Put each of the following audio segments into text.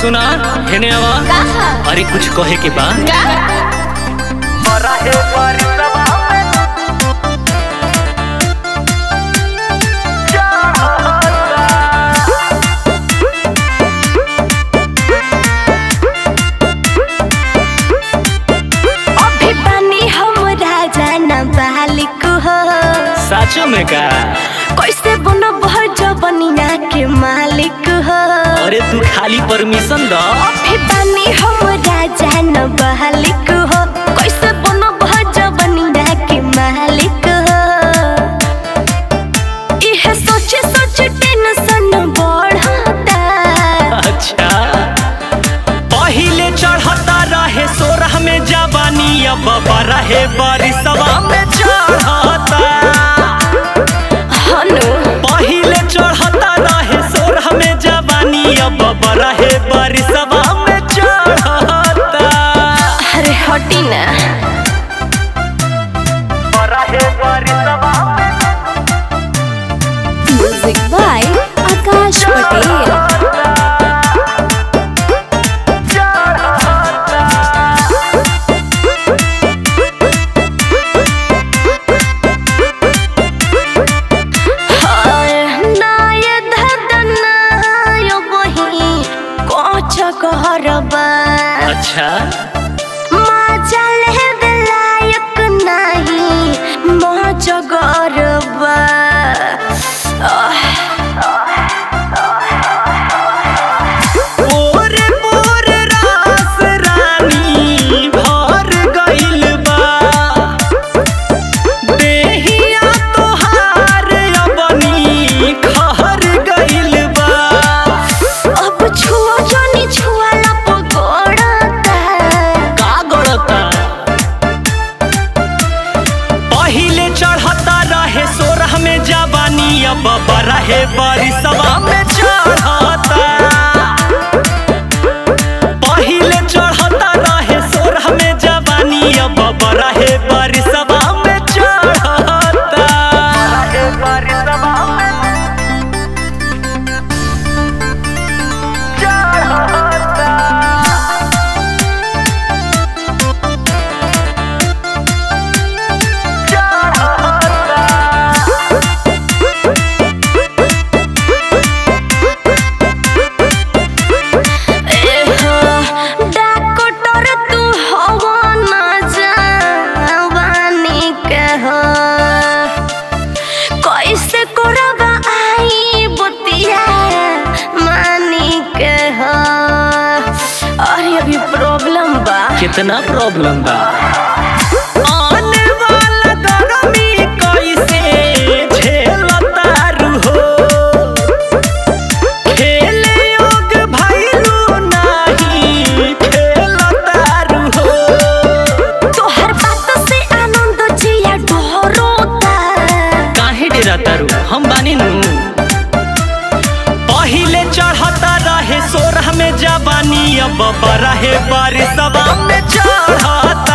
सुना हेने आवा। अरे कुछ कहे के बा। साचो में का कैसे बनो जबनिया के मालिक हो। अरे तू खाली परमिशन द। अभी बानी हम राजा न मालिक हो। कैसे बनो जबनिया के मालिक हो। यह सोचे सोचे टेंशन बढ़ता। अच्छा पहिले चढ़ता रहे सोरह में जवानी अब रहे बारिशवा में चढ़ता। पहिले चढ़ता रहे सोरह में जवानी अब रहे बारिशवा में चढ़ता। अरे हटी ना रहे बारिशवा में। Music by Akash Patel. अच्छा मजा ले लायक नहीं मजा गरबा। ओरे मोरे रास रानी भर गइल बा। देहिया तोहार अबनी खहर गइल बा। अब छुआ जानी छुआला पगड़ता। का गड़ता पहिले चढ़ता रहे सोरह में जवानी अब रहे बारिशवा में चढ़ता। पहिले चढ़ता रहे सोरह में जवानी अब रहे बारिशवा में चढ़ता। बारिशवा में चढ़ता। कैसे करबा आई बतिया मानी के हो। अरे अभी प्रॉब्लम बा। कितना प्रॉब्लम बा। आने वाला गरमी कैसे झेलतारू हो। खेले योग भइलू नाही खेलतारू हो। तोहर बात से आनंद जिया डरोता। काहे डरातारू हम बानी नु। पहिले चढ़ता रहे सोरह में जवानी अब रहे बारिशवा में चढ़ता।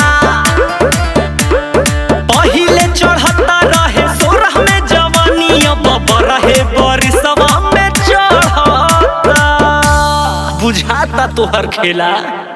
पहिले चढ़ता रहे सोरह में जवानी अब रहे बारिशवा में चढ़ता। बुझाता तोहर खेला।